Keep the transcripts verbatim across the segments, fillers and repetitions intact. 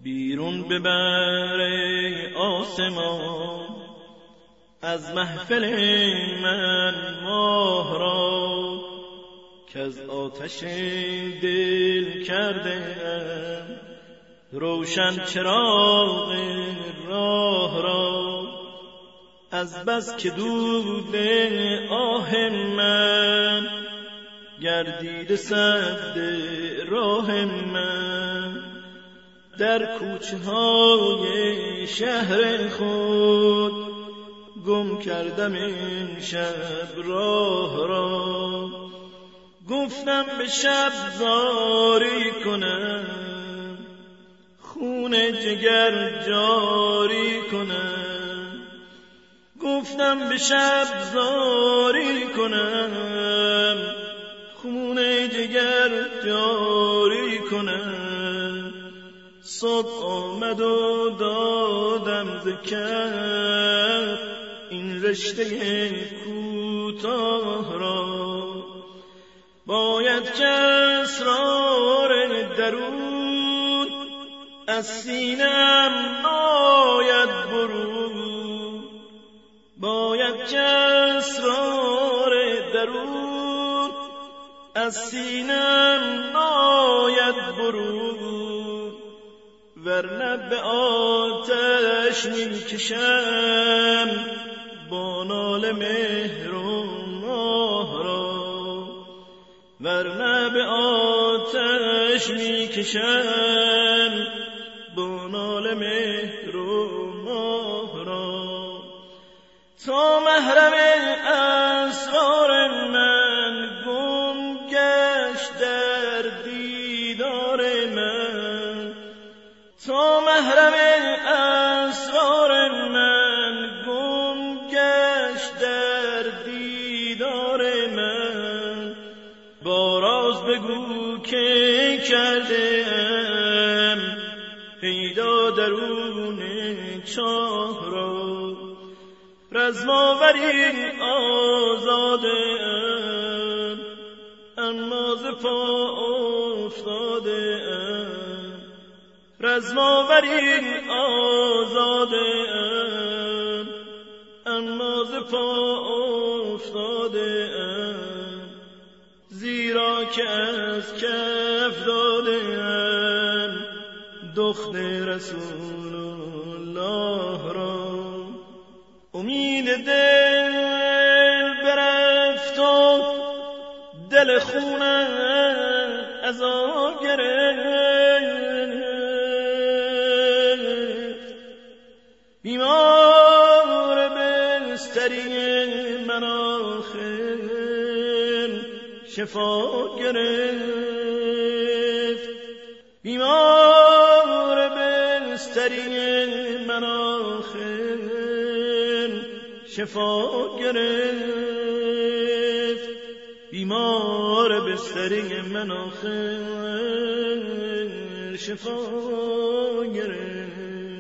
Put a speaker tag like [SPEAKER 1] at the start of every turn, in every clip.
[SPEAKER 1] بیرون ببر ای آسمان از محفل من ماه را، که از آتش دل کردم روشن چراغ راه را. از بس که دود آه من گردید سد راه من، در کوچه های شهر خود گم کردم این شب راه را. گفتم به شب زاری کنم، خون جگر جاری کنم. گفتم به شب زاری کنم، خون جگر جاری کنم. صبح آمد و دادم ز کف این رشته کوتاه را. باید که اسرار درون از سینه‌ام باید برون. باید که اسرار درون از سینه‌ام باید برون، ورنه به آتش میکشم با ناله مهر و ماه را. ورنه به آتش میکشم با ناله مهر و ماه را. تا محرم اسرار من گم گشت در دیدار من. تا محرم اسرار من گم گشت در دیدار من. با راز بگو که کردم پیدا درون چاه را. رزماورین آزاده ام اما ز پا افتاده ام. رزماورین آزاده ام اما ز پا افتاده ام. زیرا که از کف داده ام دخت رسول الله را. امید دل برفت و دل خونم از آن گرفت. بیمار بستری من آخر شفا گرفت. بیمار بستری من آخر شفا گرفت. بیمار بستری من آخر شفا گرفت.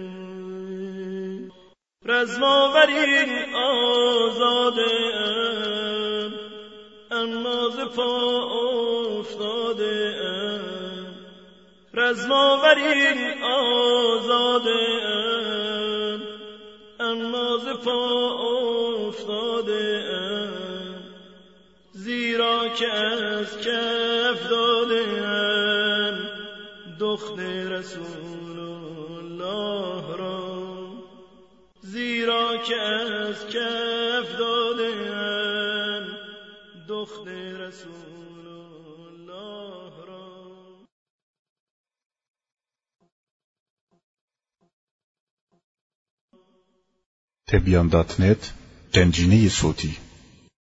[SPEAKER 1] رزماورین آزاده ام اما ز پا افتاده ام. رزماورین آزاده ام اما ز پا افتاده ام. زیرا که از کف داده ام دخت رسول الله را. زیرا که از کف داده ام دخت رسول الله را.
[SPEAKER 2] تبیان دات نت گنجینه صوتی